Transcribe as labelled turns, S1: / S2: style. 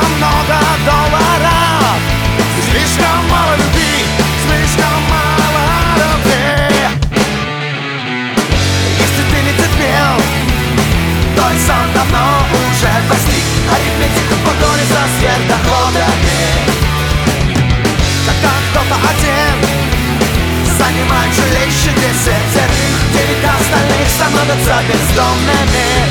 S1: много долларов, слишком мало любви, слишком мало любви. Если ты не терпел, то и сам давно уже достиг арифметика в погоне за сверхдоходами. Когда кто-то один занимает жилище 10 девять остальных становятся бездомными.